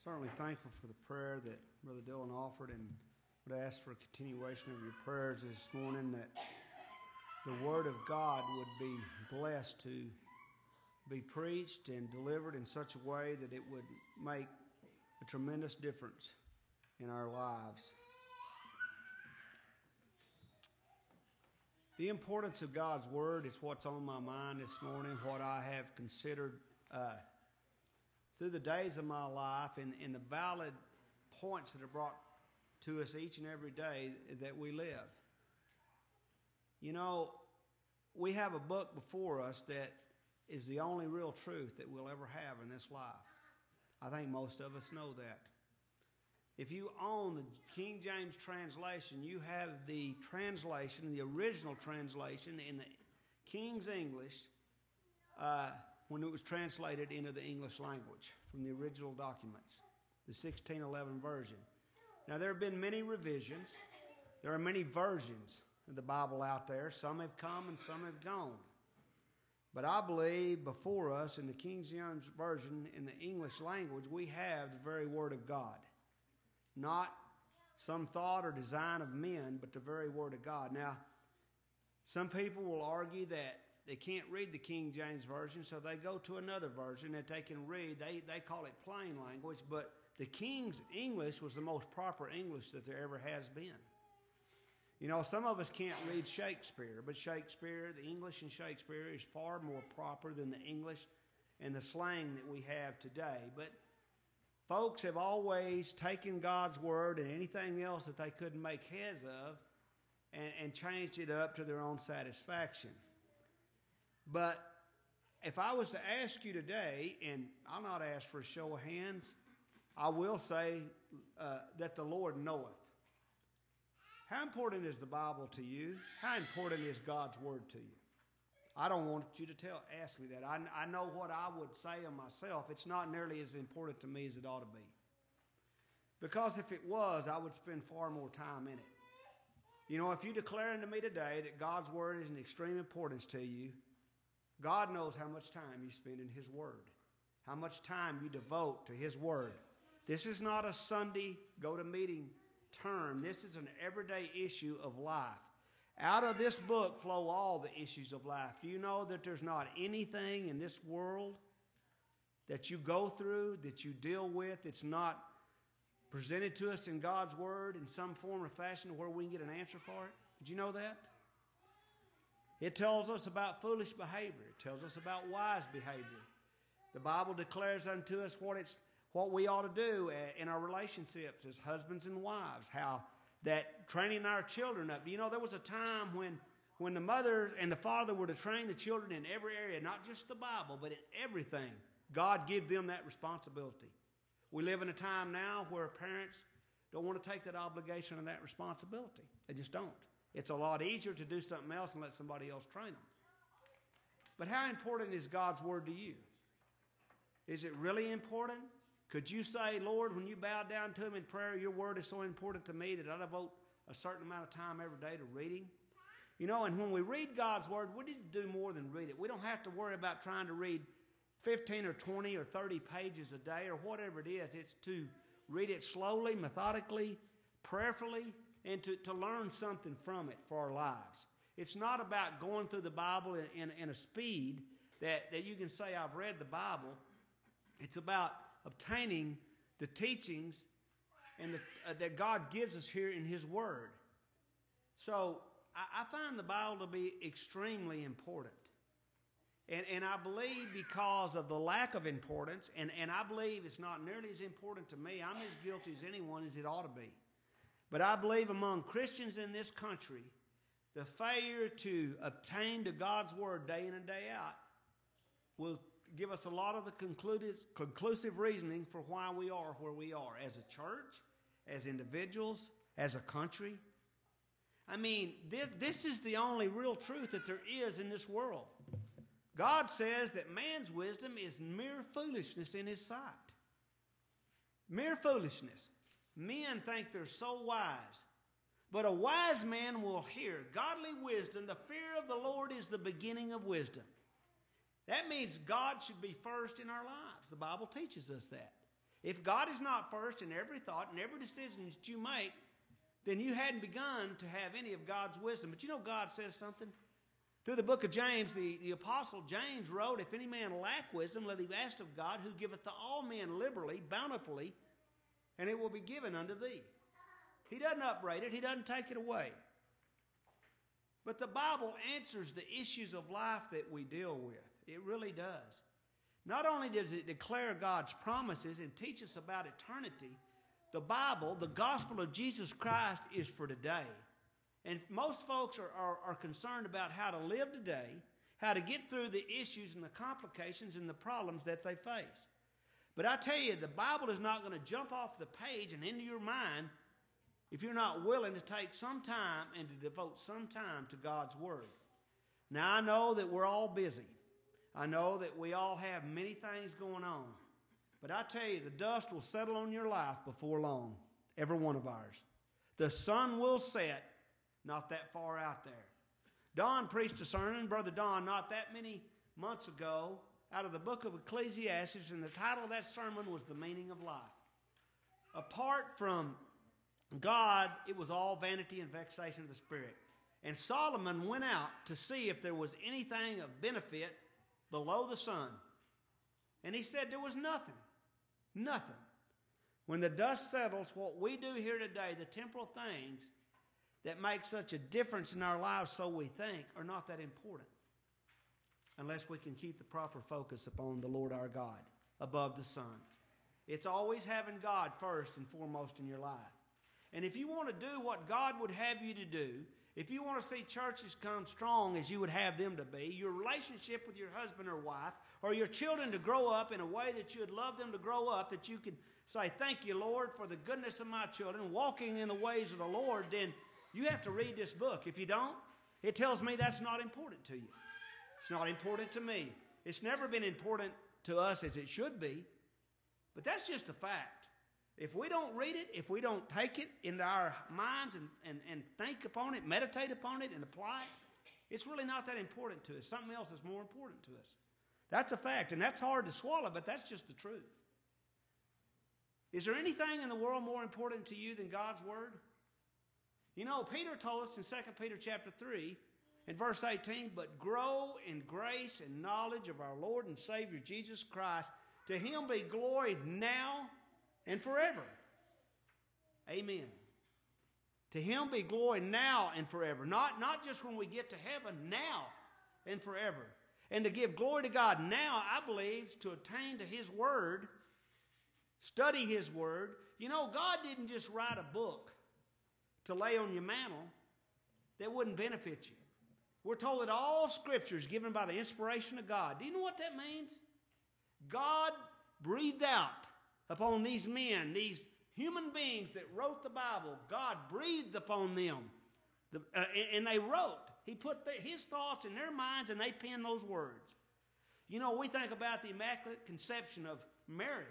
Certainly thankful for the prayer that Brother Dillon offered, and would ask for a continuation of your prayers this morning, that the Word of God would be blessed to be preached and delivered in such a way that it would make a tremendous difference in our lives. The importance of God's Word is what's on my mind this morning, what I have considered through the days of my life, and the valid points that are brought to us each and every day that we live. You know, we have a book before us that is the only real truth that we'll ever have in this life. I think most of us know that. If you own the King James translation, you have the translation, the original translation in the King's English when it was translated into the English language from the original documents, the 1611 version. Now, there have been many revisions. There are many versions of the Bible out there. Some have come and some have gone. But I believe before us in the King James Version, in the English language, we have the very Word of God. Not some thought or design of men, but the very Word of God. Now, some people will argue that they can't read the King James Version, so they go to another version that they can read. They call it plain language, but the King's English was the most proper English that there ever has been. You know, some of us can't read Shakespeare, but Shakespeare, the English in Shakespeare is far more proper than the English and the slang that we have today. But folks have always taken God's Word and anything else that they couldn't make heads of and changed it up to their own satisfaction. But if I was to ask you today, and I'll not ask for a show of hands, I will say that the Lord knoweth. How important is the Bible to you? How important is God's Word to you? I don't want you to ask me that. I know what I would say of myself. It's not nearly as important to me as it ought to be. Because if it was, I would spend far more time in it. You know, if you declare unto me today that God's Word is an extreme importance to you, God knows how much time you spend in His Word, how much time you devote to His Word. This is not a Sunday go-to-meeting term. This is an everyday issue of life. Out of this book flow all the issues of life. Do you know that there's not anything in this world that you go through, that you deal with, that's not presented to us in God's Word in some form or fashion where we can get an answer for it? Did you know that? It tells us about foolish behavior. It tells us about wise behavior. The Bible declares unto us what we ought to do in our relationships as husbands and wives, how that training our children up. You know, there was a time when the mother and the father were to train the children in every area, not just the Bible, but in everything. God gave them that responsibility. We live in a time now where parents don't want to take that obligation and that responsibility. They just don't. It's a lot easier to do something else and let somebody else train them. But how important is God's Word to you? Is it really important? Could you say, Lord, when you bow down to Him in prayer, your Word is so important to me that I devote a certain amount of time every day to reading? You know, and when we read God's Word, we need to do more than read it. We don't have to worry about trying to read 15 or 20 or 30 pages a day or whatever it is. It's to read it slowly, methodically, prayerfully, and to learn something from it for our lives. It's not about going through the Bible in a speed that you can say, I've read the Bible. It's about obtaining the teachings and that God gives us here in His Word. So I find the Bible to be extremely important. And I believe because of the lack of importance, and I believe it's not nearly as important to me, I'm as guilty as anyone as it ought to be. But I believe among Christians in this country, the failure to obtain to God's Word day in and day out will give us a lot of the conclusive reasoning for why we are where we are as a church, as individuals, as a country. I mean, this is the only real truth that there is in this world. God says that man's wisdom is mere foolishness in His sight. Mere foolishness. Men think they're so wise. But a wise man will hear godly wisdom. The fear of the Lord is the beginning of wisdom. That means God should be first in our lives. The Bible teaches us that. If God is not first in every thought and every decision that you make, then you hadn't begun to have any of God's wisdom. But you know God says something? Through the book of James, the apostle James wrote, if any man lack wisdom, let him ask of God, who giveth to all men liberally, bountifully, and it will be given unto thee. He doesn't upbraid it. He doesn't take it away. But the Bible answers the issues of life that we deal with. It really does. Not only does it declare God's promises and teach us about eternity, the Bible, the gospel of Jesus Christ, is for today. And most folks are concerned about how to live today, how to get through the issues and the complications and the problems that they face. But I tell you, the Bible is not going to jump off the page and into your mind if you're not willing to take some time and to devote some time to God's Word. Now, I know that we're all busy. I know that we all have many things going on. But I tell you, the dust will settle on your life before long, every one of ours. The sun will set not that far out there. Don preached a sermon, Brother Don, not that many months ago, out of the book of Ecclesiastes, and the title of that sermon was The Meaning of Life. Apart from God, it was all vanity and vexation of the spirit. And Solomon went out to see if there was anything of benefit below the sun. And he said there was nothing. Nothing. When the dust settles, what we do here today, the temporal things that make such a difference in our lives, so we think, are not that important. Unless we can keep the proper focus upon the Lord our God above the sun. It's always having God first and foremost in your life. And if you want to do what God would have you to do, if you want to see churches come strong as you would have them to be, your relationship with your husband or wife, or your children to grow up in a way that you would love them to grow up, that you can say, thank you, Lord, for the goodness of my children, walking in the ways of the Lord, then you have to read this book. If you don't, it tells me that's not important to you. It's not important to me. It's never been important to us as it should be, but that's just a fact. If we don't read it, if we don't take it into our minds and think upon it, meditate upon it, and apply it, it's really not that important to us. Something else is more important to us. That's a fact, and that's hard to swallow, but that's just the truth. Is there anything in the world more important to you than God's Word? You know, Peter told us in 2 Peter chapter 3, in verse 18, but grow in grace and knowledge of our Lord and Savior Jesus Christ. To him be glory now and forever. Amen. To him be glory now and forever. Not just when we get to heaven, now and forever. And to give glory to God now, I believe, to attain to his word, study his word. You know, God didn't just write a book to lay on your mantle that wouldn't benefit you. We're told that all Scripture is given by the inspiration of God. Do you know what that means? God breathed out upon these men, these human beings that wrote the Bible. God breathed upon them, and they wrote. He put his thoughts in their minds, and they penned those words. You know, we think about the Immaculate Conception of Mary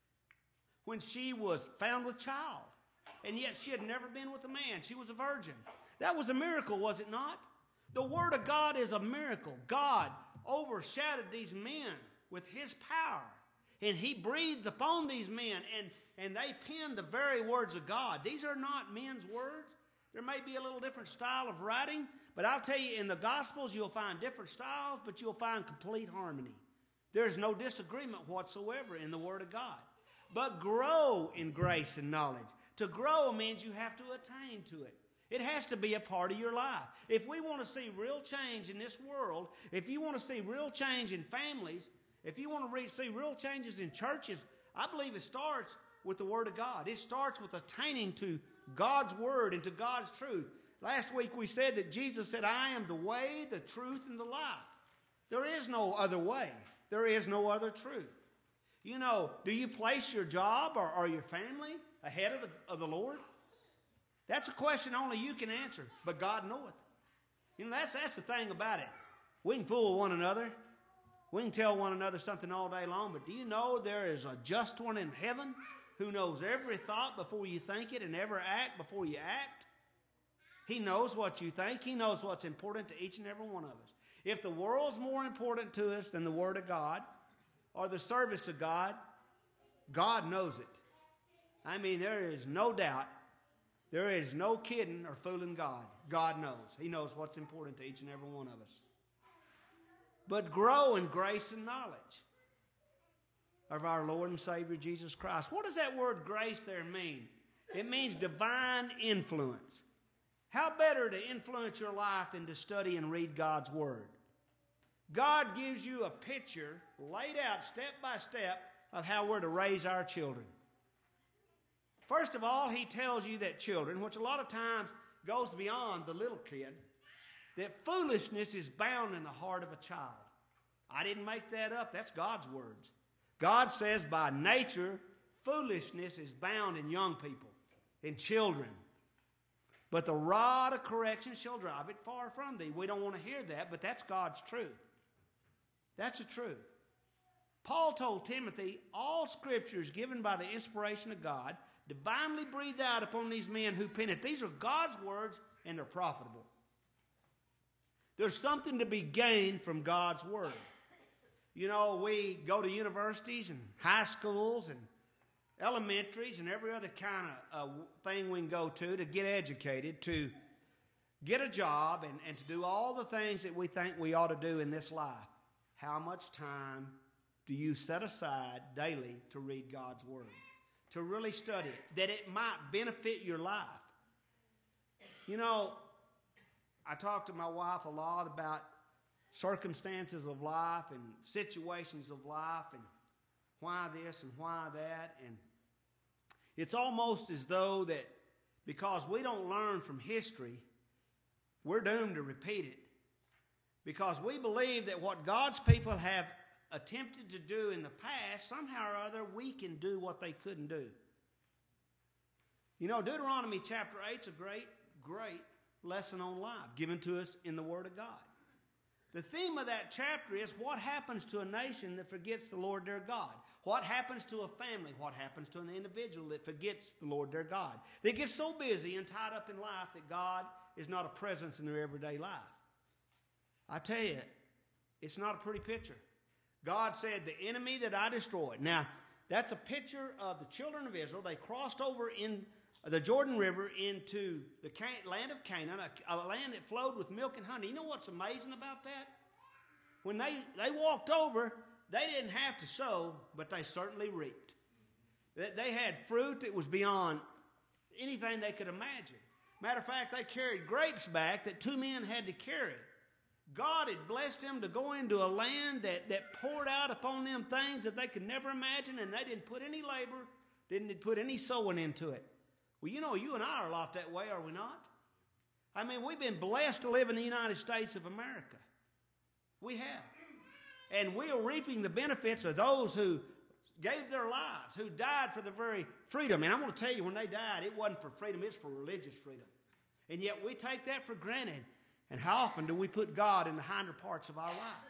when she was found with child, and yet she had never been with a man. She was a virgin. That was a miracle, was it not? The Word of God is a miracle. God overshadowed these men with his power, and he breathed upon these men, and they penned the very words of God. These are not men's words. There may be a little different style of writing, but I'll tell you, in the Gospels, you'll find different styles, but you'll find complete harmony. There's no disagreement whatsoever in the Word of God. But grow in grace and knowledge. To grow means you have to attain to it. It has to be a part of your life. If we want to see real change in this world, if you want to see real change in families, if you want to see real changes in churches, I believe it starts with the Word of God. It starts with attaining to God's Word and to God's truth. Last week we said that Jesus said, I am the way, the truth, and the life. There is no other way. There is no other truth. You know, do you place your job or your family ahead of the Lord? That's a question only you can answer, but God knoweth. You know, that's the thing about it. We can fool one another. We can tell one another something all day long, but do you know there is a just one in heaven who knows every thought before you think it and every act before you act? He knows what you think. He knows what's important to each and every one of us. If the world's more important to us than the Word of God or the service of God, God knows it. I mean, there is no doubt. There is no kidding or fooling God. God knows. He knows what's important to each and every one of us. But grow in grace and knowledge of our Lord and Savior Jesus Christ. What does that word grace there mean? It means divine influence. How better to influence your life than to study and read God's Word? God gives you a picture laid out step by step of how we're to raise our children. First of all, He tells you that children, which a lot of times goes beyond the little kid, that foolishness is bound in the heart of a child. I didn't make that up. That's God's words. God says by nature, foolishness is bound in young people, in children. But the rod of correction shall drive it far from thee. We don't want to hear that, but that's God's truth. That's the truth. Paul told Timothy, all Scripture is given by the inspiration of God, divinely breathed out upon these men who pen it. These are God's words, and they're profitable. There's something to be gained from God's Word. You know, we go to universities and high schools and elementaries and every other kind of thing we can go to get educated, to get a job, and to do all the things that we think we ought to do in this life. How much time do you set aside daily to read God's Word? To really study it, that it might benefit your life. You know, I talk to my wife a lot about circumstances of life and situations of life and why this and why that. And it's almost as though that because we don't learn from history, we're doomed to repeat it. Because we believe that what God's people have attempted to do in the past, somehow or other, we can do what they couldn't do. You know, Deuteronomy chapter 8 is a great lesson on life given to us in the Word of God. The theme of that chapter is what happens to a nation that forgets the Lord their God. What happens to a family? What happens to an individual that forgets the Lord their God? They get so busy and tied up in life that God is not a presence in their everyday life. I tell you, it's not a pretty picture. God said, the enemy that I destroyed. Now, that's a picture of the children of Israel. They crossed over in the Jordan River into the land of Canaan, a land that flowed with milk and honey. You know what's amazing about that? When they walked over, they didn't have to sow, but they certainly reaped. They had fruit that was beyond anything they could imagine. Matter of fact, they carried grapes back that 2 men had to carry. God had blessed them to go into a land that poured out upon them things that they could never imagine, and they didn't put any labor, didn't put any sowing into it. Well, you know, you and I are a lot that way, are we not? I mean, we've been blessed to live in the United States of America. We have. And we are reaping the benefits of those who gave their lives, who died for the very freedom. And I'm going to tell you, when they died, it wasn't for freedom, it's for religious freedom. And yet we take that for granted. And how often do we put God in the hinder parts of our life?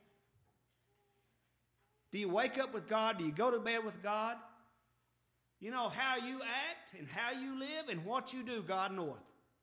Do you wake up with God? Do you go to bed with God? You know, how you act and how you live and what you do, God knoweth.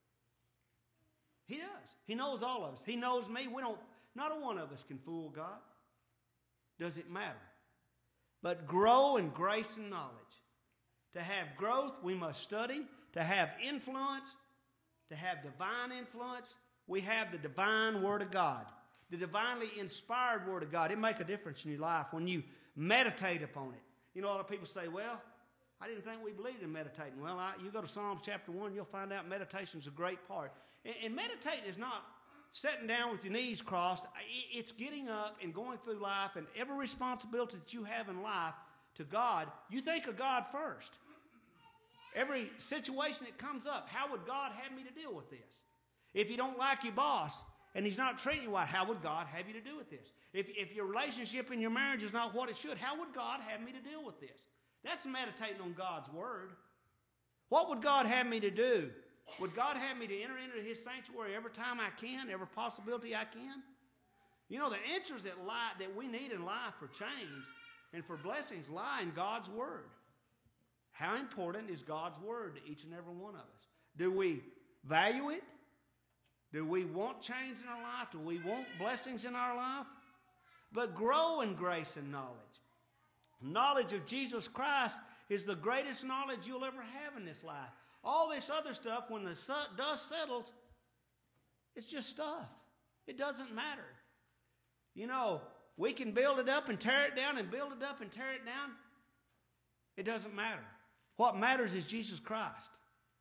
He does. He knows all of us. He knows me. Not a one of us can fool God. Does it matter? But grow in grace and knowledge. To have growth, we must study. To have influence, to have divine influence, we have the divine Word of God. The divinely inspired Word of God. It makes a difference in your life when you meditate upon it. You know, a lot of people say, well, I didn't think we believed in meditating. Well, you go to Psalms chapter 1, you'll find out meditation is a great part. And meditating is not sitting down with your knees crossed. It's getting up and going through life, and every responsibility that you have in life to God, you think of God first. Every situation that comes up, how would God have me to deal with this? If you don't like your boss and he's not treating you right, how would God have you to do with this? If your relationship in your marriage is not what it should, how would God have me to deal with this? That's meditating on God's Word. What would God have me to do? Would God have me to enter into His sanctuary every time I can, every possibility I can? You know, the answers that we need in life for change and for blessings lie in God's Word. How important is God's Word to each and every one of us? Do we value it? Do we want change in our life? Do we want blessings in our life? But grow in grace and knowledge. Knowledge of Jesus Christ is the greatest knowledge you'll ever have in this life. All this other stuff, when the dust settles, it's just stuff. It doesn't matter. You know, we can build it up and tear it down and build it up and tear it down. It doesn't matter. What matters is Jesus Christ.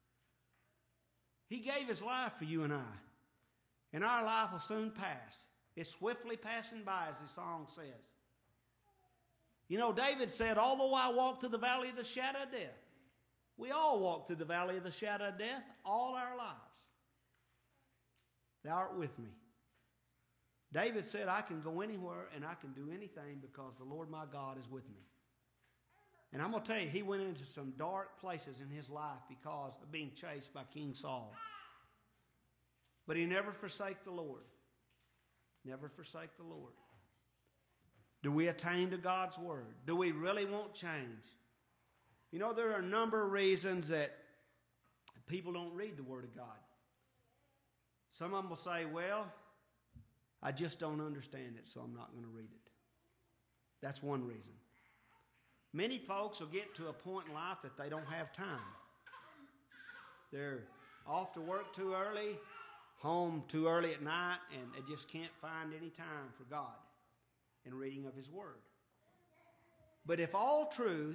He gave his life for you and I. And our life will soon pass. It's swiftly passing by, as the song says. You know, David said, although I walk through the valley of the shadow of death. We all walk through the valley of the shadow of death all our lives. Thou art with me. David said, I can go anywhere and I can do anything because the Lord my God is with me. And I'm going to tell you, he went into some dark places in his life because of being chased by King Saul. But he never forsake the Lord. Never forsake the Lord. Do we attain to God's word? Do we really want change? You know, there are a number of reasons that people don't read the Word of God. Some of them will say, well, I just don't understand it, so I'm not going to read it. That's one reason. Many folks will get to a point in life that they don't have time. They're off to work too early, home too early at night, and they just can't find any time for God and reading of His Word. But if all truth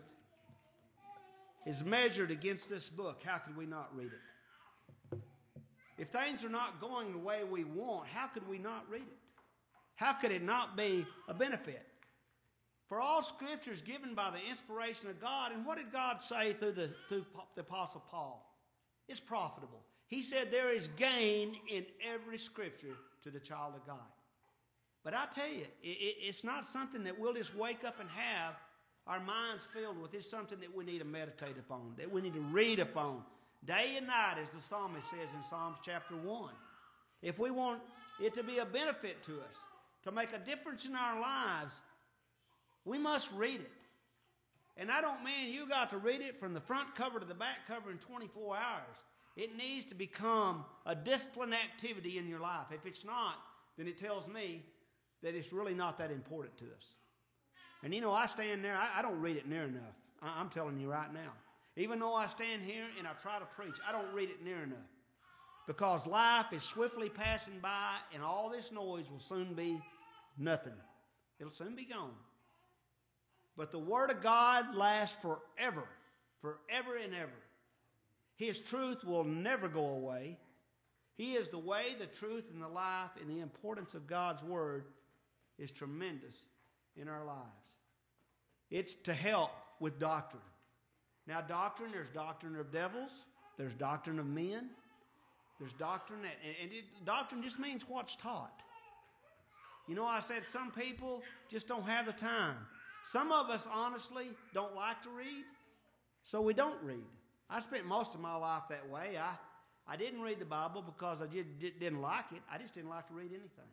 is measured against this book, how could we not read it? If things are not going the way we want, how could we not read it? How could it not be a benefit? For all Scripture is given by the inspiration of God, and what did God say through the Apostle Paul? It's profitable. He said there is gain in every Scripture to the child of God. But I tell you, it's not something that we'll just wake up and have our minds filled with. It's something that we need to meditate upon, that we need to read upon day and night, as the psalmist says in Psalms chapter 1. If we want it to be a benefit to us, to make a difference in our lives, we must read it. And I don't mean you got to read it from the front cover to the back cover in 24 hours. It needs to become a disciplined activity in your life. If it's not, then it tells me that it's really not that important to us. And you know, I stand there, I don't read it near enough. I'm telling you right now. Even though I stand here and I try to preach, I don't read it near enough. Because life is swiftly passing by and all this noise will soon be nothing. It'll soon be gone. But the Word of God lasts forever, forever and ever. His truth will never go away. He is the way, the truth, and the life, and the importance of God's Word is tremendous in our lives. It's to help with doctrine. Now, doctrine, there's doctrine of devils, there's doctrine of men, there's doctrine, doctrine just means what's taught. You know, I said some people just don't have the time. Some of us, honestly, don't like to read, so we don't read. I spent most of my life that way. I didn't read the Bible because I didn't like it. I just didn't like to read anything.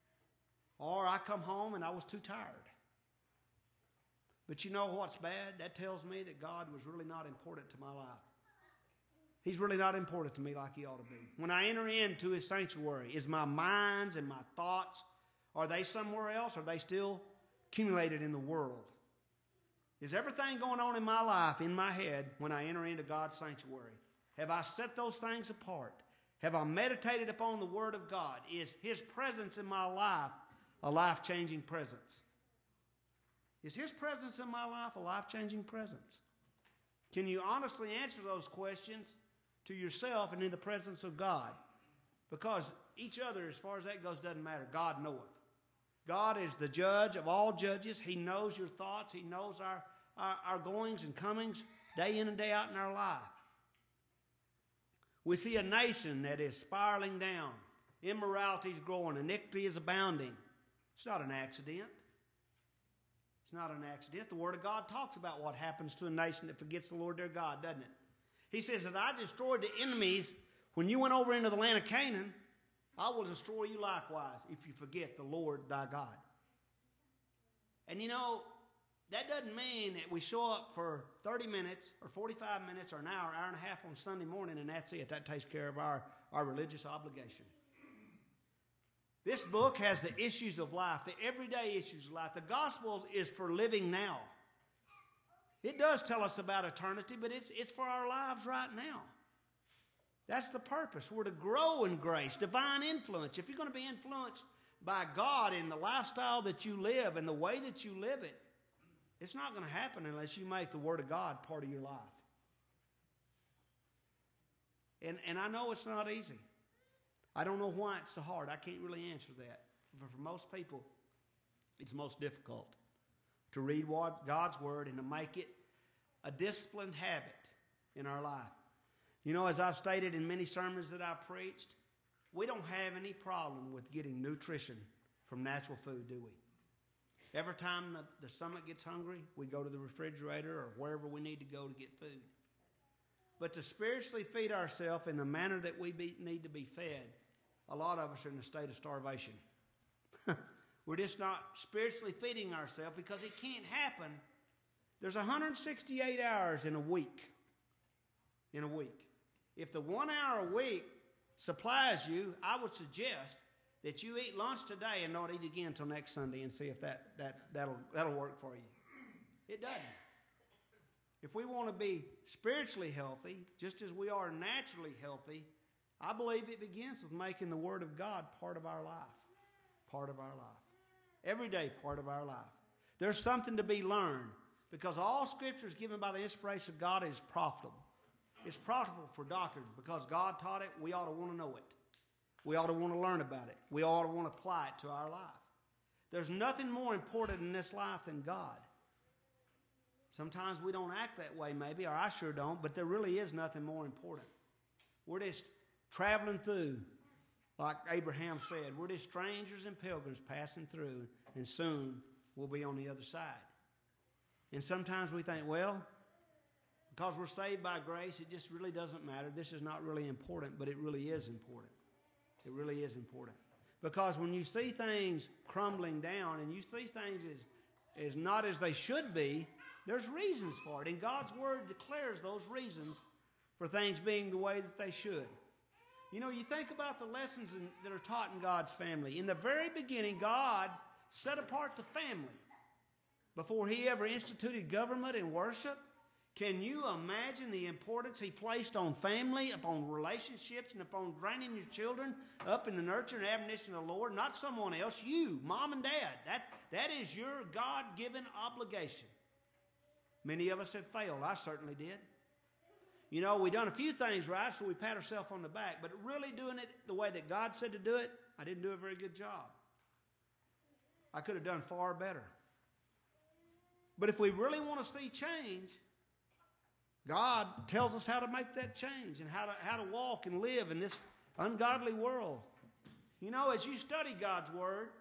Or I come home and I was too tired. But you know what's bad? That tells me that God was really not important to my life. He's really not important to me like He ought to be. When I enter into His sanctuary, is my minds and my thoughts, are they somewhere else? Are they still accumulated in the world? Is everything going on in my life in my head when I enter into God's sanctuary? Have I set those things apart? Have I meditated upon the Word of God? Is His presence in my life a life-changing presence? Is His presence in my life a life-changing presence? Can you honestly answer those questions to yourself and in the presence of God? Because each other, as far as that goes, doesn't matter. God knoweth. God is the judge of all judges. He knows your thoughts. He knows our goings and comings day in and day out in our life. We see a nation that is spiraling down. Immorality is growing. Iniquity is abounding. It's not an accident. It's not an accident. The Word of God talks about what happens to a nation that forgets the Lord their God, doesn't it? He says that I destroyed the enemies when you went over into the land of Canaan. I will destroy you likewise if you forget the Lord thy God. And you know, that doesn't mean that we show up for 30 minutes or 45 minutes or an hour, hour and a half on Sunday morning and that's it. That takes care of our religious obligation. This book has the issues of life, the everyday issues of life. The gospel is for living now. It does tell us about eternity, but it's for our lives right now. That's the purpose. We're to grow in grace, divine influence. If you're going to be influenced by God in the lifestyle that you live and the way that you live it, it's not going to happen unless you make the Word of God part of your life. And I know it's not easy. I don't know why it's so hard. I can't really answer that. But for most people, it's most difficult to read God's Word and to make it a disciplined habit in our life. You know, as I've stated in many sermons that I've preached, we don't have any problem with getting nutrition from natural food, do we? Every time the stomach gets hungry, we go to the refrigerator or wherever we need to go to get food. But to spiritually feed ourselves in the manner that we need to be fed, a lot of us are in a state of starvation. We're just not spiritually feeding ourselves because it can't happen. There's 168 hours in a week. If the 1 hour a week supplies you, I would suggest that you eat lunch today and not eat again until next Sunday and see if that'll work for you. It doesn't. If we want to be spiritually healthy, just as we are naturally healthy, I believe it begins with making the Word of God part of our life. Part of our life. Every day part of our life. There's something to be learned because all Scripture is given by the inspiration of God is profitable. It's profitable for doctrine because God taught it. We ought to want to know it. We ought to want to learn about it. We ought to want to apply it to our life. There's nothing more important in this life than God. Sometimes we don't act that way maybe, or I sure don't, but there really is nothing more important. We're just traveling through, like Abraham said. We're just strangers and pilgrims passing through, and soon we'll be on the other side. And sometimes we think, well, because we're saved by grace, it just really doesn't matter. This is not really important, but it really is important. It really is important. Because when you see things crumbling down and you see things as not as they should be, there's reasons for it. And God's Word declares those reasons for things being the way that they should. You know, you think about the lessons that are taught in God's family. In the very beginning, God set apart the family before He ever instituted government and worship. Can you imagine the importance He placed on family, upon relationships, and upon training your children up in the nurture and admonition of the Lord? Not someone else, you, mom and dad. That is your God-given obligation. Many of us have failed. I certainly did. You know, we done a few things right, so we pat ourselves on the back. But really doing it the way that God said to do it, I didn't do a very good job. I could have done far better. But if we really want to see change, God tells us how to make that change and how to walk and live in this ungodly world. You know, as you study God's Word,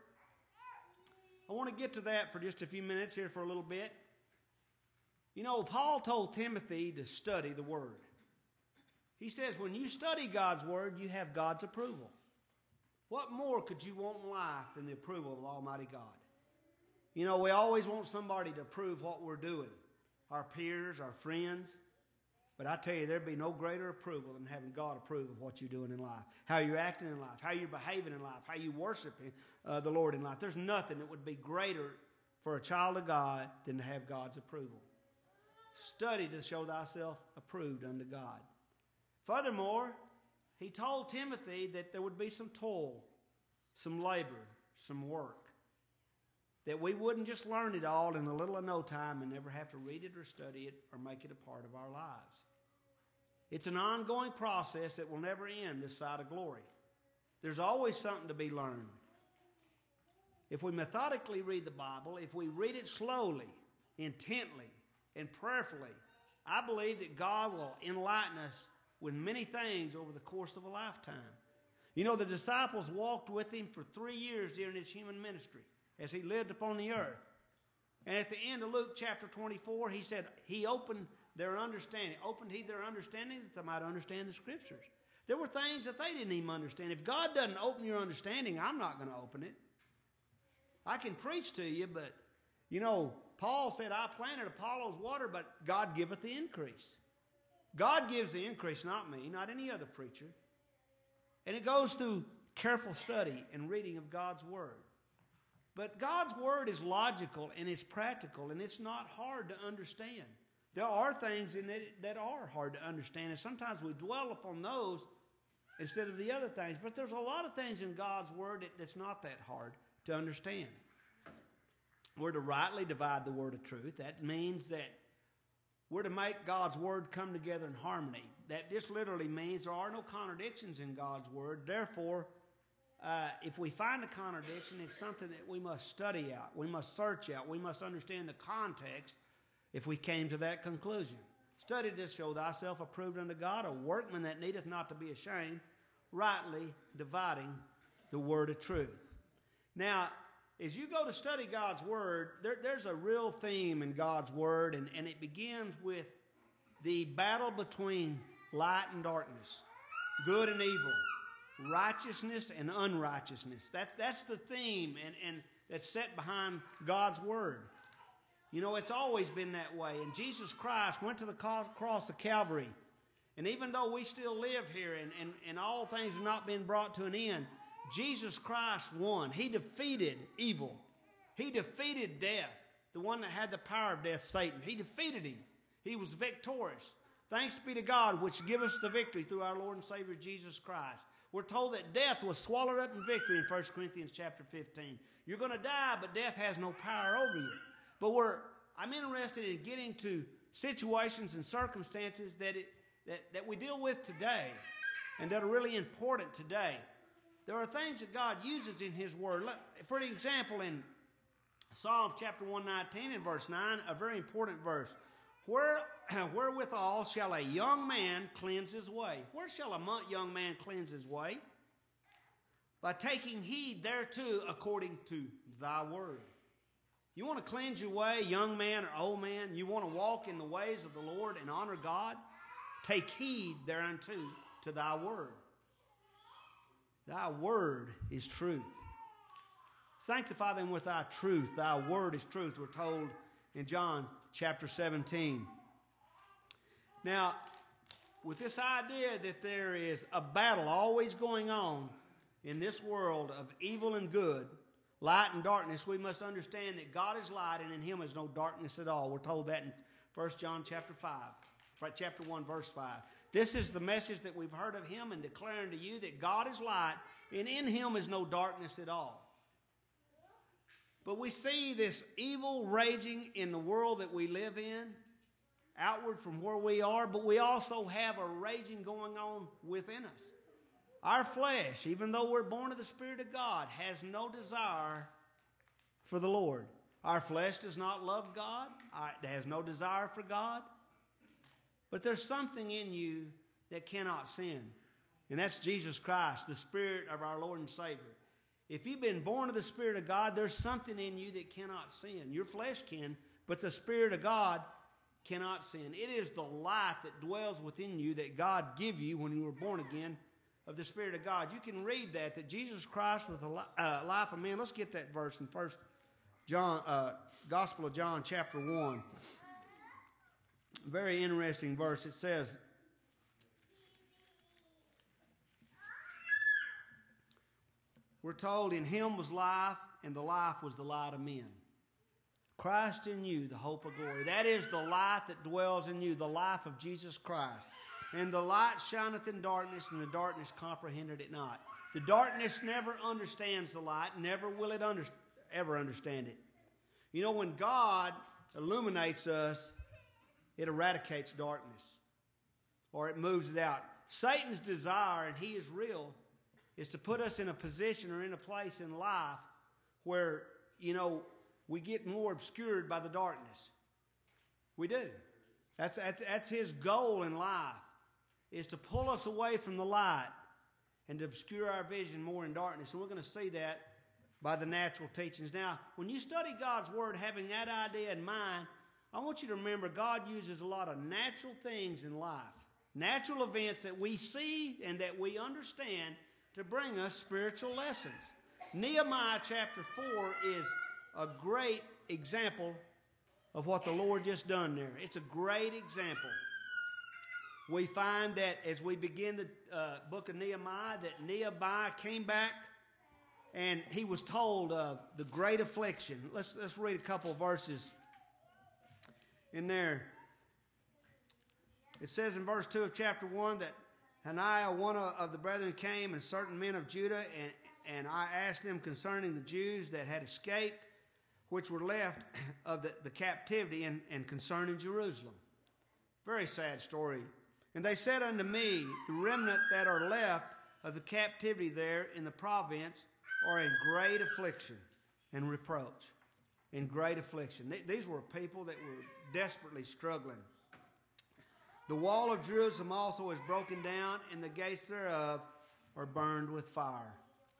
I want to get to that for just a few minutes here for a little bit. You know, Paul told Timothy to study the Word. He says, when you study God's Word, you have God's approval. What more could you want in life than the approval of Almighty God? You know, we always want somebody to approve what we're doing, our peers, our friends. But I tell you, there'd be no greater approval than having God approve of what you're doing in life, how you're acting in life, how you're behaving in life, how you worshiping the Lord in life. There's nothing that would be greater for a child of God than to have God's approval. Study to show thyself approved unto God. Furthermore, he told Timothy that there would be some toil, some labor, some work. That we wouldn't just learn it all in a little or no time and never have to read it or study it or make it a part of our lives. It's an ongoing process that will never end this side of glory. There's always something to be learned. If we methodically read the Bible, if we read it slowly, intently, and prayerfully, I believe that God will enlighten us with many things over the course of a lifetime. You know, the disciples walked with Him for 3 years during His human ministry as He lived upon the earth. And at the end of Luke chapter 24, He said, He opened their understanding. Opened He their understanding that they might understand the Scriptures. There were things that they didn't even understand. If God doesn't open your understanding, I'm not going to open it. I can preach to you, but, you know, Paul said, I planted, Apollos water, but God giveth the increase. God gives the increase, not me, not any other preacher. And it goes through careful study and reading of God's Word. But God's Word is logical and it's practical and it's not hard to understand. There are things in it that are hard to understand, and sometimes we dwell upon those instead of the other things. But there's a lot of things in God's Word that's not that hard to understand. We're to rightly divide the word of truth. That means that we're to make God's Word come together in harmony. That just literally means there are no contradictions in God's Word. Therefore, if we find a contradiction, it's something that we must study out. We must search out. We must understand the context if we came to that conclusion. Study this, show thyself approved unto God, a workman that needeth not to be ashamed, rightly dividing the word of truth. Now, as you go to study God's Word, there's a real theme in God's Word, and it begins with the battle between light and darkness, good and evil, righteousness and unrighteousness. That's the theme and that's set behind God's Word. You know, it's always been that way. And Jesus Christ went to the cross of Calvary. And even though we still live here and all things have not been brought to an end, Jesus Christ won. He defeated evil. He defeated death, the one that had the power of death, Satan. He defeated him. He was victorious. Thanks be to God, which give us the victory through our Lord and Savior Jesus Christ. We're told that death was swallowed up in victory in 1 Corinthians chapter 15. You're going to die, but death has no power over you. But I'm interested in getting to situations and circumstances that we deal with today and that are really important today. There are things that God uses in His Word. For example, in Psalms chapter 119 and verse 9, a very important verse. Wherewithal shall a young man cleanse his way? Where shall a young man cleanse his way? By taking heed thereto according to thy word. You want to cleanse your way, young man or old man? You want to walk in the ways of the Lord and honor God? Take heed thereunto to thy word. Thy word is truth. Sanctify them with thy truth. Thy word is truth, we're told in John chapter 17. Now, with this idea that there is a battle always going on in this world of evil and good, light and darkness, we must understand that God is light and in Him is no darkness at all. We're told that in 1 John chapter 1, verse 5. This is the message that we've heard of Him and declaring to you that God is light and in Him is no darkness at all. But we see this evil raging in the world that we live in, outward from where we are, but we also have a raging going on within us. Our flesh, even though we're born of the Spirit of God, has no desire for the Lord. Our flesh does not love God. It has no desire for God. But there's something in you that cannot sin. And that's Jesus Christ, the Spirit of our Lord and Savior. If you've been born of the Spirit of God, there's something in you that cannot sin. Your flesh can, but the Spirit of God cannot sin. It is the life that dwells within you that God give you when you were born again of the Spirit of God. You can read that Jesus Christ was the life of man. Let's get that verse in Gospel of John chapter 1. Very interesting verse. It says, we're told in Him was life, and the life was the light of men. Christ in you, the hope of glory. That is the light that dwells in you, the life of Jesus Christ. And the light shineth in darkness, and the darkness comprehended it not. The darkness never understands the light, never will it ever understand it. You know, when God illuminates us, it eradicates darkness, or it moves it out. Satan's desire, and he is real, is to put us in a position or in a place in life where, you know, we get more obscured by the darkness. We do. That's his goal in life, is to pull us away from the light and to obscure our vision more in darkness. And we're going to see that by the natural teachings. Now, when you study God's Word, having that idea in mind, I want you to remember God uses a lot of natural things in life, natural events that we see and that we understand to bring us spiritual lessons. Nehemiah chapter 4 is a great example of what the Lord just done there. It's a great example. We find that as we begin the book of Nehemiah, that Nehemiah came back and he was told of the great affliction. Let's read a couple of verses in there. It says in verse 2 of chapter 1 that Hananiah, one of the brethren, came, and certain men of Judah, and I asked them concerning the Jews that had escaped, which were left of the captivity, and concerning Jerusalem. Very sad story. And they said unto me, the remnant that are left of the captivity there in the province are in great affliction and reproach. In great affliction. These were people that were desperately struggling. The wall of Jerusalem also is broken down, and the gates thereof are burned with fire.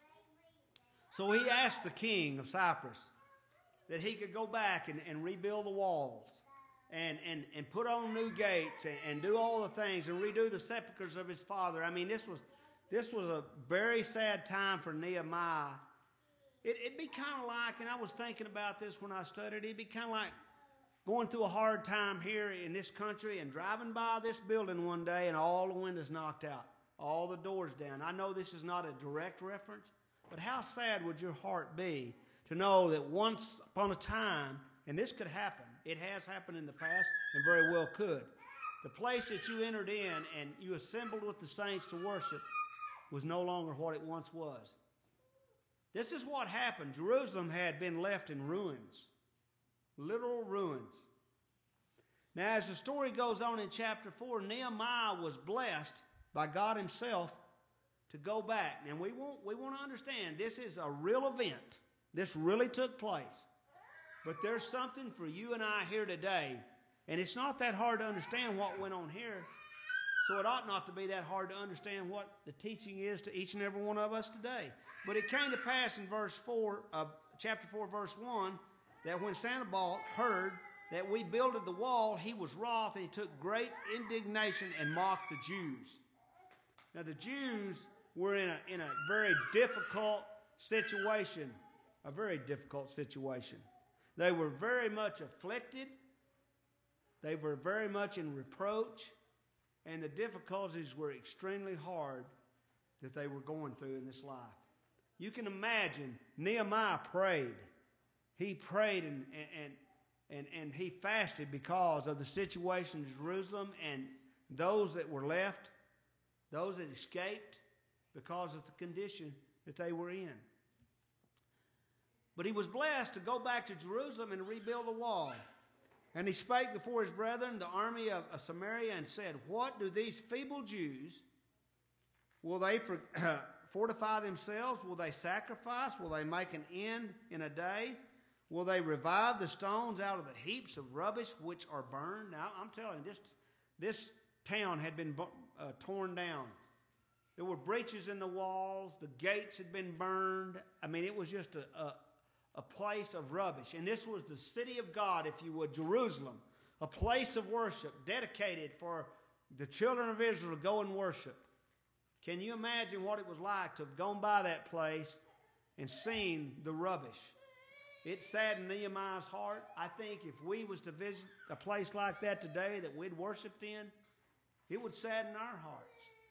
So he asked the king of Cyprus that he could go back and rebuild the walls and put on new gates and do all the things and redo the sepulchres of his father. I mean, this was a very sad time for Nehemiah. It'd be kind of like, and I was thinking about this when I studied, it'd be kind of like going through a hard time here in this country and driving by this building one day and all the windows knocked out, all the doors down. I know this is not a direct reference, but how sad would your heart be to know that once upon a time, and this could happen, it has happened in the past and very well could, the place that you entered in and you assembled with the saints to worship was no longer what it once was. This is what happened. Jerusalem had been left in ruins, literal ruins. Now, as the story goes on in chapter 4, Nehemiah was blessed by God himself to go back. And we want to understand this is a real event. This really took place. But there's something for you and I here today. And it's not that hard to understand what went on here. So it ought not to be that hard to understand what the teaching is to each and every one of us today. But it came to pass in verse 4 of chapter 4, verse 1, that when Sanballat heard that we builded the wall, he was wroth, and he took great indignation and mocked the Jews. Now the Jews were in a very difficult situation, a very difficult situation. They were very much afflicted. They were very much in reproach. And the difficulties were extremely hard that they were going through in this life. You can imagine Nehemiah prayed. He prayed and he fasted because of the situation in Jerusalem and those that were left, those that escaped because of the condition that they were in. But he was blessed to go back to Jerusalem and rebuild the wall. And he spake before his brethren, the army of Samaria, and said, what do these feeble Jews, will they fortify themselves? Will they sacrifice? Will they make an end in a day? Will they revive the stones out of the heaps of rubbish which are burned? Now, I'm telling you, this town had been torn down. There were breaches in the walls. The gates had been burned. I mean, it was just a place of rubbish. And this was the city of God, if you would, Jerusalem, a place of worship dedicated for the children of Israel to go and worship. Can you imagine what it was like to have gone by that place and seen the rubbish? It saddened Nehemiah's heart. I think if we was to visit a place like that today that we'd worshiped in, it would sadden our hearts.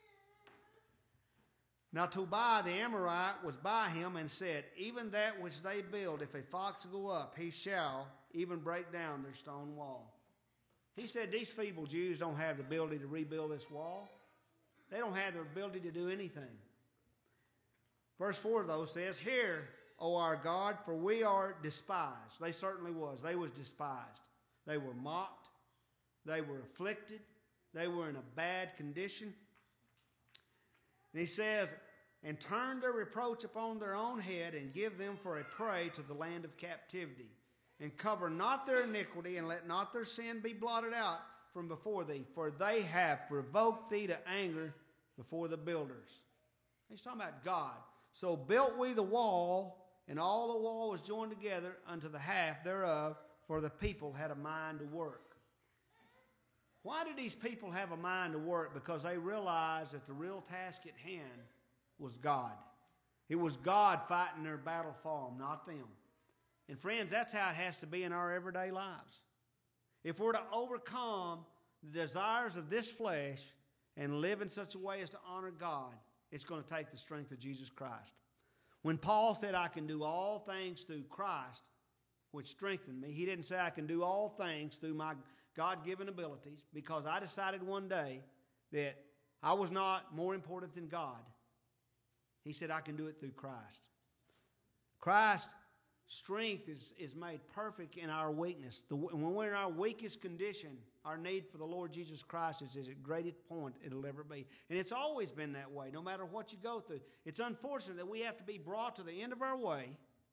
Now Tobiah the Amorite was by him and said, even that which they build, if a fox go up, he shall even break down their stone wall. He said these feeble Jews don't have the ability to rebuild this wall. They don't have the ability to do anything. Verse 4 though says, hear, O our God, for we are despised. They certainly was. They was despised. They were mocked. They were afflicted. They were in a bad condition. And he says, and turn their reproach upon their own head and give them for a prey to the land of captivity. And cover not their iniquity and let not their sin be blotted out from before thee. For they have provoked thee to anger before the builders. He's talking about God. So built we the wall, and all the wall was joined together unto the half thereof, for the people had a mind to work. Why did these people have a mind to work? Because they realized that the real task at hand was God. It was God fighting their battle for them, not them. And friends, that's how it has to be in our everyday lives. If we're to overcome the desires of this flesh and live in such a way as to honor God, it's going to take the strength of Jesus Christ. When Paul said, I can do all things through Christ, which strengthened me, he didn't say I can do all things through my God-given abilities because I decided one day that I was not more important than God. He said, I can do it through Christ. Christ's strength is made perfect in our weakness. When we're in our weakest condition, our need for the Lord Jesus Christ is at the greatest point it'll ever be. And it's always been that way, no matter what you go through. It's unfortunate that we have to be brought to the end of our way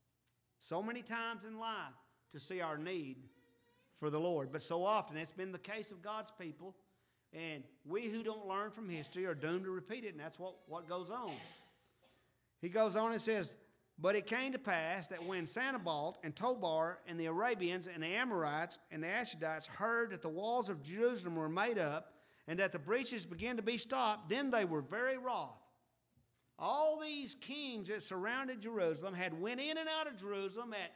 so many times in life to see our need for the Lord. But so often it's been the case of God's people, and we who don't learn from history are doomed to repeat it, and that's what goes on. He goes on and says, but it came to pass that when Sanballat and Tobiah and the Arabians and the Amorites and the Ashdodites heard that the walls of Jerusalem were made up and that the breaches began to be stopped, then they were very wroth. All these kings that surrounded Jerusalem had went in and out of Jerusalem at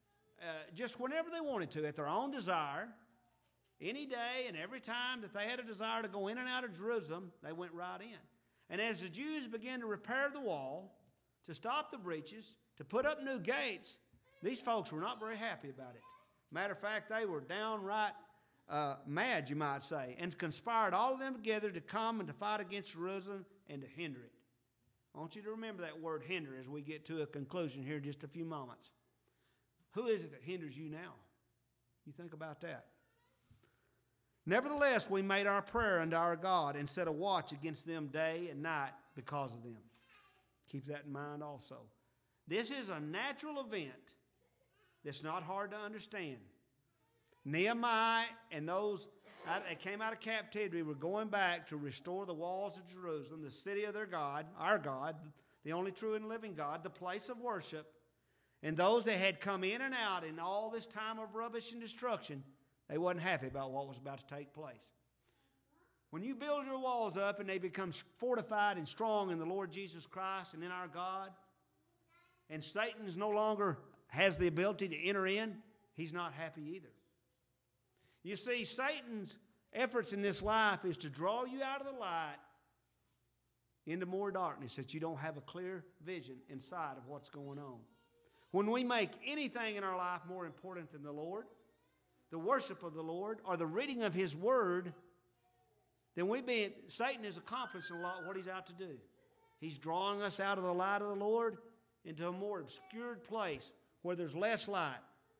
just whenever they wanted to, at their own desire, any day and every time that they had a desire to go in and out of Jerusalem, they went right in. And as the Jews began to repair the wall, to stop the breaches, to put up new gates, these folks were not very happy about it. Matter of fact, they were downright mad, you might say, and conspired all of them together to come and to fight against Jerusalem and to hinder it. I want you to remember that word hinder as we get to a conclusion here in just a few moments. Who is it that hinders you now? You think about that. Nevertheless, we made our prayer unto our God and set a watch against them day and night because of them. Keep that in mind also. This is a natural event that's not hard to understand. Nehemiah and those that came out of captivity were going back to restore the walls of Jerusalem, the city of their God, our God, the only true and living God, the place of worship. And those that had come in and out in all this time of rubbish and destruction, they wasn't happy about what was about to take place. When you build your walls up and they become fortified and strong in the Lord Jesus Christ and in our God, and Satan no longer has the ability to enter in, he's not happy either. You see, Satan's efforts in this life is to draw you out of the light into more darkness, that you don't have a clear vision inside of what's going on. When we make anything in our life more important than the Lord, the worship of the Lord, or the reading of His Word, then Satan is accomplishing a lot of what he's out to do. He's drawing us out of the light of the Lord into a more obscured place where there's less light.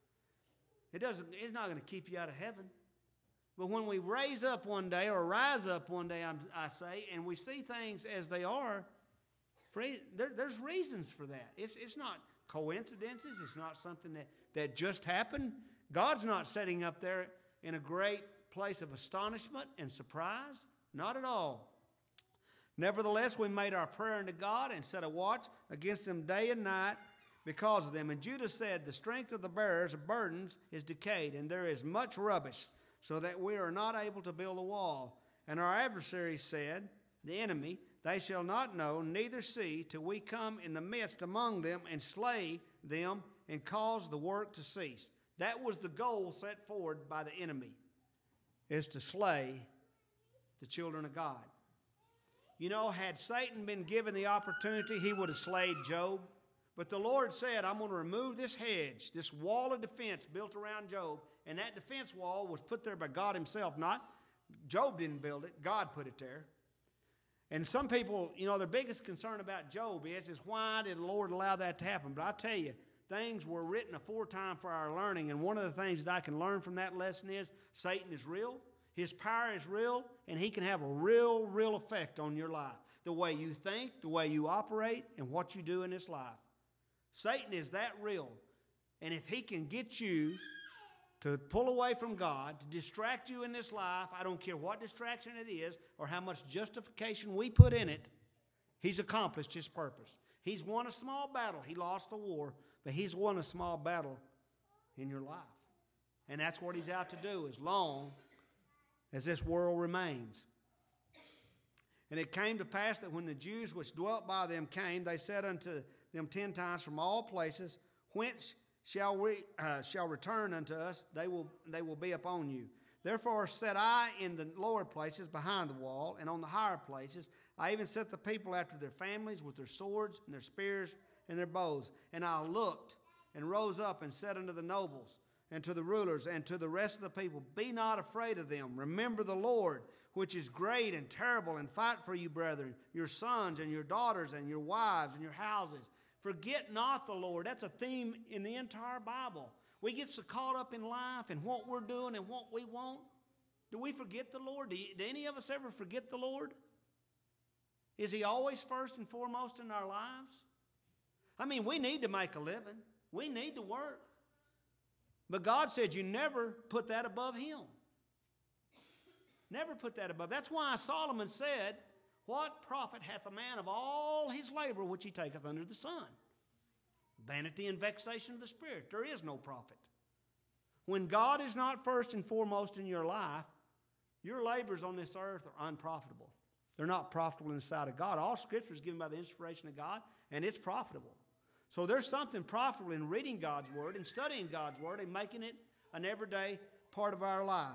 It's not going to keep you out of heaven. But when we raise up one day, or rise up one day, I say, and we see things as they are, there's reasons for that. It's not coincidences. It's not something that just happened. God's not sitting up there in a great place of astonishment and surprise. Not at all. Nevertheless, we made our prayer unto God and set a watch against them day and night because of them. And Judah said, the strength of the bearers of burdens is decayed, and there is much rubbish, so that we are not able to build a wall. And our adversaries said, the enemy, they shall not know, neither see, till we come in the midst among them and slay them and cause the work to cease. That was the goal set forward by the enemy, is to slay the children of God. You know, had Satan been given the opportunity, he would have slayed Job. But the Lord said, I'm going to remove this hedge, this wall of defense built around Job. And that defense wall was put there by God Himself. Job didn't build it. God put it there. And some people, their biggest concern about Job is why did the Lord allow that to happen? But I tell you, things were written aforetime for our learning. And one of the things that I can learn from that lesson is Satan is real. His power is real, and he can have a real effect on your life. The way you think, the way you operate, and what you do in this life. Satan is that real. And if he can get you to pull away from God, to distract you in this life, I don't care what distraction it is or how much justification we put in it, he's accomplished his purpose. He's won a small battle. He lost the war, but he's won a small battle in your life. And that's what he's out to do as long as this world remains. And it came to pass that when the Jews which dwelt by them came, they said unto them 10 times, from all places, whence shall return unto us? They will be upon you. Therefore set I in the lower places behind the wall, and on the higher places I even set the people after their families with their swords and their spears and their bows. And I looked and rose up and said unto the nobles and to the rulers, and to the rest of the people, be not afraid of them. Remember the Lord, which is great and terrible, and fight for you, brethren, your sons and your daughters and your wives and your houses. Forget not the Lord. That's a theme in the entire Bible. We get so caught up in life and what we're doing and what we want. Do we forget the Lord? Do any of us ever forget the Lord? Is He always first and foremost in our lives? I mean, we need to make a living. We need to work. But God said you never put that above Him. Never put that above. That's why Solomon said, what profit hath a man of all his labor which he taketh under the sun? Vanity and vexation of the spirit. There is no profit. When God is not first and foremost in your life, your labors on this earth are unprofitable. They're not profitable in the sight of God. All Scripture is given by the inspiration of God, and it's profitable. So there's something profitable in reading God's Word and studying God's Word and making it an everyday part of our life.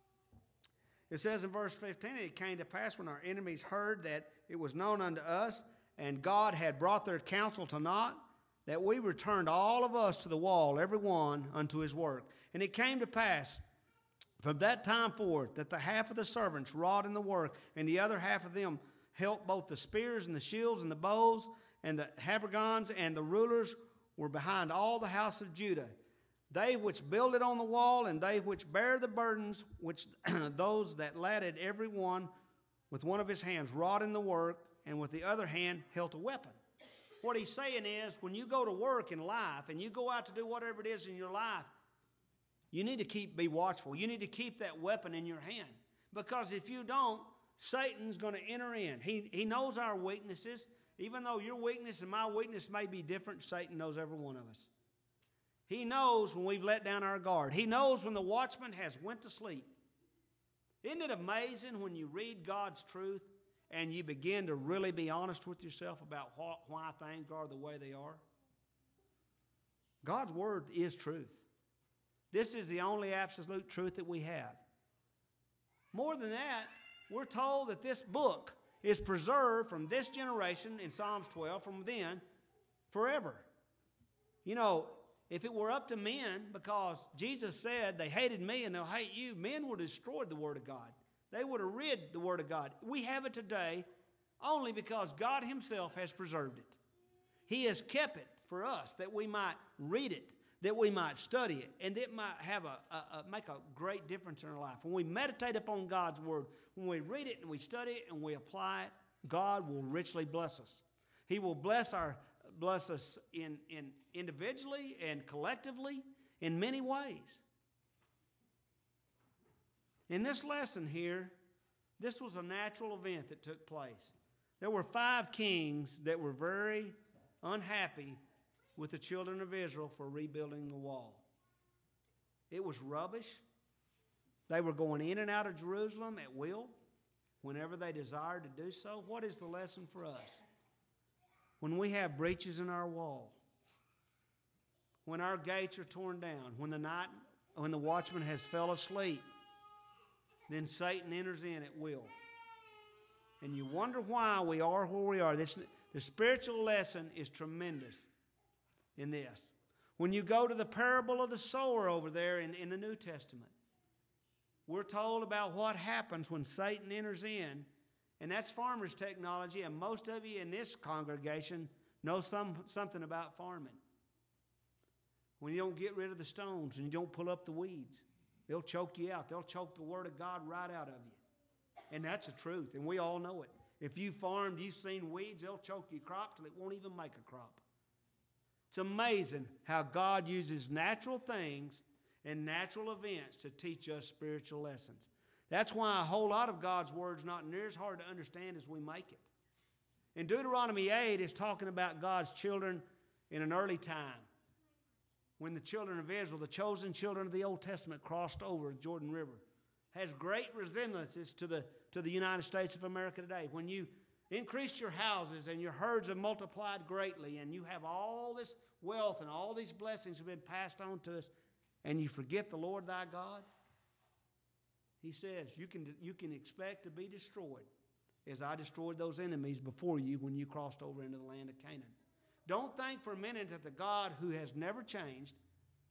It says in verse 15, it came to pass when our enemies heard that it was known unto us, and God had brought their counsel to naught, that we returned all of us to the wall, every one unto his work. And it came to pass from that time forth that the half of the servants wrought in the work, and the other half of them helped both the spears and the shields and the bows, and the habergeons and the rulers were behind all the house of Judah. They which builded on the wall, and they which bare the burdens, which those that ladded every one with one of his hands wrought in the work, and with the other hand held a weapon. What he's saying is, when you go to work in life, and you go out to do whatever it is in your life, you need to be watchful. You need to keep that weapon in your hand. Because if you don't, Satan's going to enter in. He knows our weaknesses. Even though your weakness and my weakness may be different, Satan knows every one of us. He knows when we've let down our guard. He knows when the watchman has went to sleep. Isn't it amazing when you read God's truth and you begin to really be honest with yourself about why things are the way they are? God's Word is truth. This is the only absolute truth that we have. More than that, we're told that this book is preserved from this generation in Psalms 12 from then forever. You know, if it were up to men, because Jesus said they hated me and they'll hate you, men would have destroyed the Word of God. They would have read the Word of God. We have it today only because God Himself has preserved it. He has kept it for us that we might read it, that we might study it, and it might have make a great difference in our life. When we meditate upon God's Word, when we read it and we study it and we apply it, God will richly bless us. He will bless us in individually and collectively in many ways. In this lesson here, this was a natural event that took place. There were 5 kings that were very unhappy with the children of Israel for rebuilding the wall. It was rubbish. They were going in and out of Jerusalem at will whenever they desired to do so. What is the lesson for us? When we have breaches in our wall, when our gates are torn down, when the watchman has fell asleep, then Satan enters in at will. And you wonder why we are where we are. The spiritual lesson is tremendous in this. When you go to the parable of the sower over there in the New Testament, we're told about what happens when Satan enters in, and that's farmer's technology, and most of you in this congregation know something about farming. When you don't get rid of the stones and you don't pull up the weeds, they'll choke you out. They'll choke the Word of God right out of you. And that's the truth, and we all know it. If you farmed, you've seen weeds, they'll choke your crop till it won't even make a crop. It's amazing how God uses natural things and natural events to teach us spiritual lessons. That's why a whole lot of God's Word is not near as hard to understand as we make it. In Deuteronomy 8, it's talking about God's children in an early time, when the children of Israel, the chosen children of the Old Testament, crossed over the Jordan River. Has great resemblances to the United States of America today. When you increased your houses and your herds have multiplied greatly and you have all this wealth and all these blessings have been passed on to us, and you forget the Lord thy God, He says you can expect to be destroyed as I destroyed those enemies before you when you crossed over into the land of Canaan. Don't think for a minute that the God who has never changed,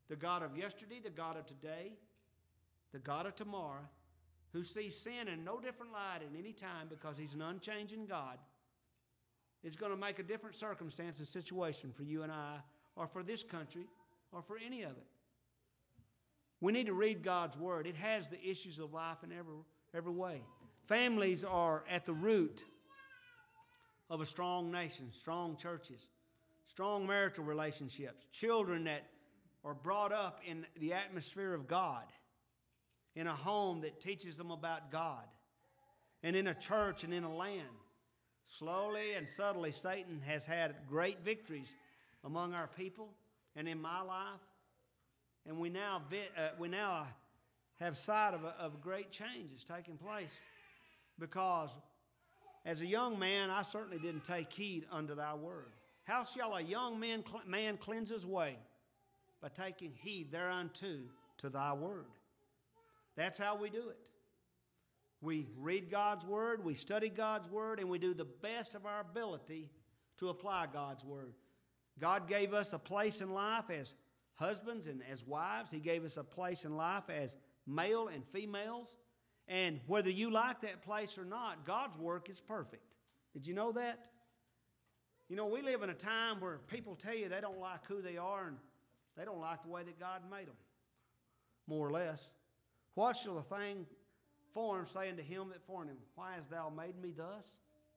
the God of yesterday, the God of today, the God of tomorrow, who sees sin in no different light at any time because He's an unchanging God, is going to make a different circumstance and situation for you and I, or for this country, or for any of it. We need to read God's Word. It has the issues of life in every way. Families are at the root of a strong nation, strong churches, strong marital relationships, children that are brought up in the atmosphere of God, in a home that teaches them about God, and in a church and in a land. Slowly and subtly, Satan has had great victories among our people and in my life, and we now have sight of great changes taking place, because as a young man, I certainly didn't take heed unto thy word. How shall a young man cleanse his way? By taking heed thereunto to thy word. That's how we do it. We read God's word, we study God's word, and we do the best of our ability to apply God's word. God gave us a place in life as husbands and as wives. He gave us a place in life as male and females. And whether you like that place or not, God's work is perfect. Did you know that? You know, we live in a time where people tell you they don't like who they are and they don't like the way that God made them, more or less. What shall the thing formed say unto him that formed him? Why hast thou made me thus?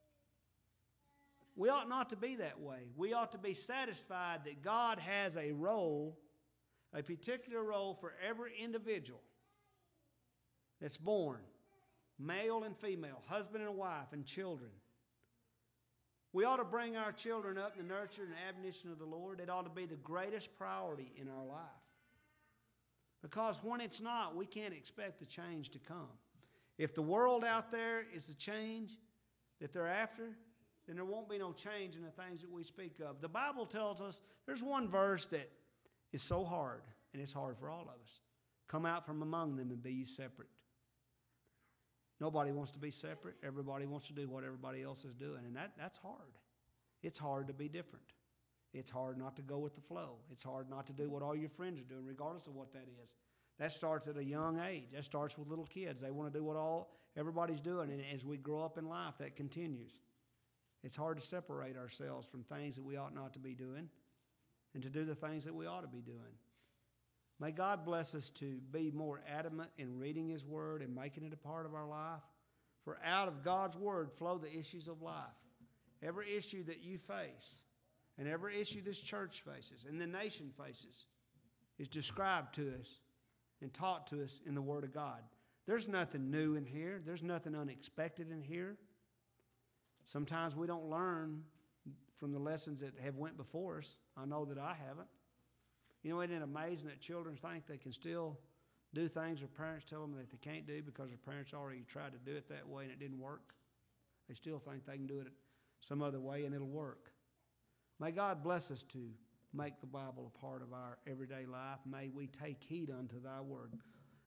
We ought not to be that way. We ought to be satisfied that God has a role, a particular role for every individual that's born, male and female, husband and wife, and children. We ought to bring our children up in the nurture and admonition of the Lord. It ought to be the greatest priority in our life. Because when it's not, we can't expect the change to come. If the world out there is the change that they're after, then there won't be no change in the things that we speak of. The Bible tells us there's one verse that is so hard, and it's hard for all of us. Come out from among them and be ye separate. Nobody wants to be separate. Everybody wants to do what everybody else is doing, and that's hard. It's hard to be different. It's hard not to go with the flow. It's hard not to do what all your friends are doing, regardless of what that is. That starts at a young age. That starts with little kids. They want to do what everybody's doing, and as we grow up in life, that continues. It's hard to separate ourselves from things that we ought not to be doing and to do the things that we ought to be doing. May God bless us to be more adamant in reading His Word and making it a part of our life. For out of God's Word flow the issues of life. Every issue that you face and every issue this church faces and the nation faces is described to us and taught to us in the Word of God. There's nothing new in here. There's nothing unexpected in here. Sometimes we don't learn from the lessons that have went before us. I know that I haven't. You know, isn't it amazing that children think they can still do things their parents tell them that they can't do because their parents already tried to do it that way and it didn't work? They still think they can do it some other way and it'll work. May God bless us to make the Bible a part of our everyday life. May we take heed unto thy word.